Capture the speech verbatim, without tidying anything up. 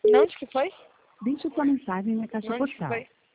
Não, onde que foi? Deixe sua mensagem na caixa Onde que postal. foi?